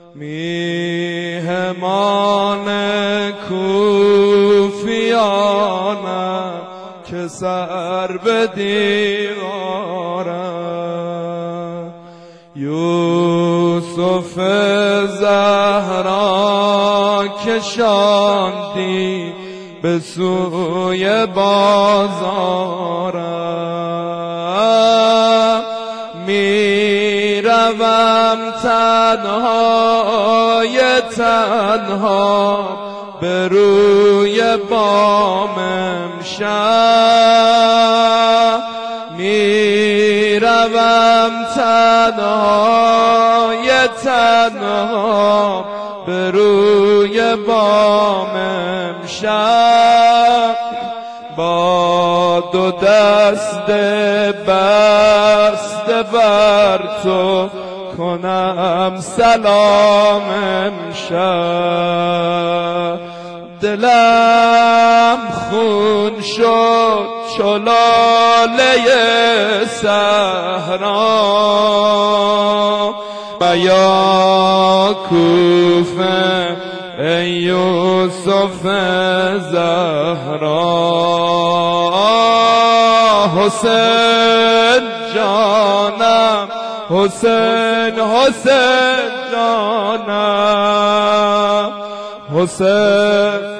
میهمان کوفیانم که سر به دیوارم. یوسف زهرا کشاندی به سوی بازارم. میروم تنهای تنها به روی بام امشب. میروم تنهای تنها به روی بام امشب. با دو دست بسته بر تو کنم سلام امشب. دلم خون شد چو لاله صحرا. و یا کوفه ای یوسف زهرا. حسین جانم حسین حسین جانم حسین